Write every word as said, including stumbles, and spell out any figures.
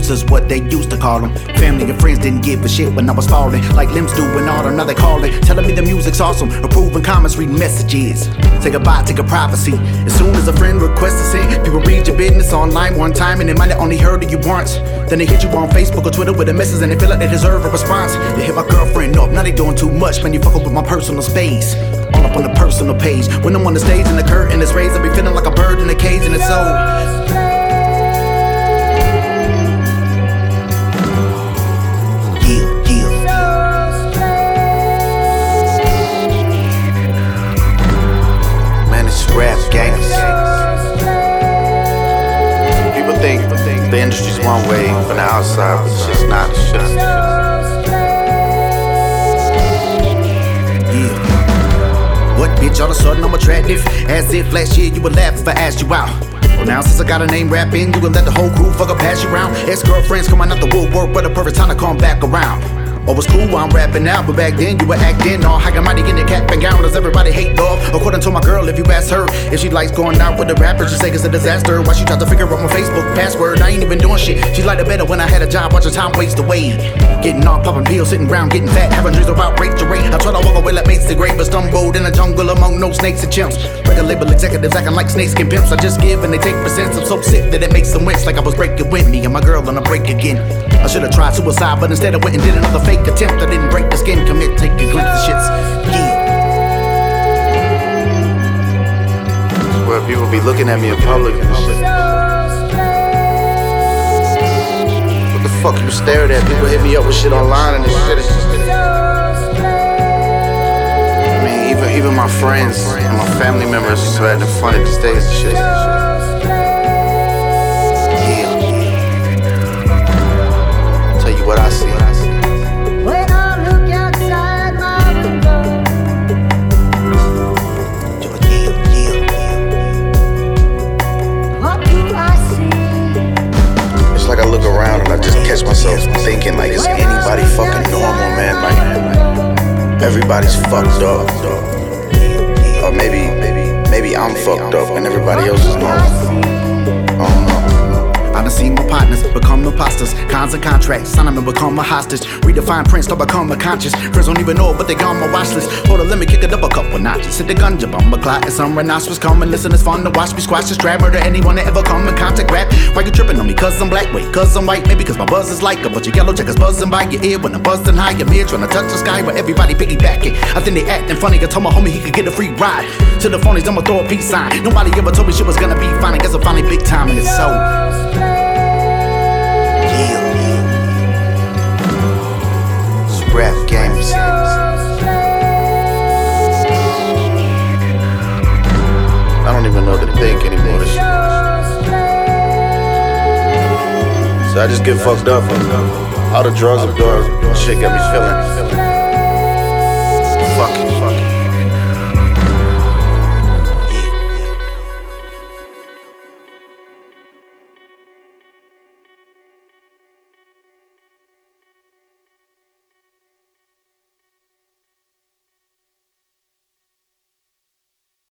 losers, what they used to call them. Family and friends didn't give a shit when I was falling, like limbs do when all now they calling, telling me the music's awesome, approving comments, reading messages. Say goodbye, take a privacy. As soon as a friend requests to send, people read your business online one time and they might have only heard of you once. Then they hit you on Facebook or Twitter with a message and they feel like they deserve a response. They hit my girlfriend up, now they doing too much, man, you fucking with my personal space. All up on the personal page. When I'm on the stage and the curtain is raised, I be feeling like a bird in a cage and it's so. Yeah, yeah. Man, it's rap gangs. People think the industry's one way from the outside, but it's just not. It's just. What, bitch, all of a sudden I'm attractive? As if last year you would laugh if I asked you out. Well, now since I got a name rapping, you can let the whole crew fucker pass you around. Ex-girlfriends coming out the woodwork, but the perfect time to come back around. Oh, it's cool while I'm rapping now, but back then you were acting all high and mighty in the cap and gown. Does everybody hate love? According to my girl, if you ask her if she likes going out with the rappers, she say it's a disaster. Why she tried to figure out my Facebook password? I ain't even doing shit. She liked it better when I had a job, watching time waste away. Getting off, popping pills, sitting around, getting fat, having dreams about rate to rate. I try to walk away like mates the great, but stumbled in a jungle among no snakes and chimps. Record label executives acting like snakeskin pimps. I just give and they take percents. I'm so sick that it makes them wince, like I was breaking Whitney and my girl on a break again. I should've tried suicide, but instead I went and did another fake attempt. I didn't break the skin, commit, take a glimpse of shits. Yeah. Where people be looking at me in public and shit. What the fuck you staring at? People hit me up with shit online and this shit. It's just, I mean, even even my friends and my family members just acting funny these days and shit. What I see. When I look outside my window, yeah, yeah. what do I see? It's like I look around and I just catch myself thinking like, is anybody fucking normal, man? Like, everybody's fucked up. Or maybe, maybe, maybe I'm fucked up and everybody else is normal. I don't know. I done seen my partners become imposters, cons and contracts, sign them and become a hostage. Redefine Prince, start become a conscious. Friends don't even know it, but they got on my watch list. Hold on, let me kick it up a couple notches. Hit the gunja, bumper clot, and some rhinoceros come and listen. It's fun to watch me squash this trap, murder anyone that ever come in contact rap. Why you tripping on me? Cause I'm black, wait, cause I'm white, maybe cause my buzz is like a bunch of yellow jackets buzzing by your ear when I'm buzzing high. Your mid trying to touch the sky where everybody piggybacking. I think they acting funny. I told my homie he could get a free ride. To the phonies, I'ma throw a peace sign. Nobody ever told me shit was gonna be fine. I guess I'm finally big time and it's so. Rap games. I don't even know what to think anymore. This shit. So I just get fucked up. All the drugs I'm doing, shit got me feeling.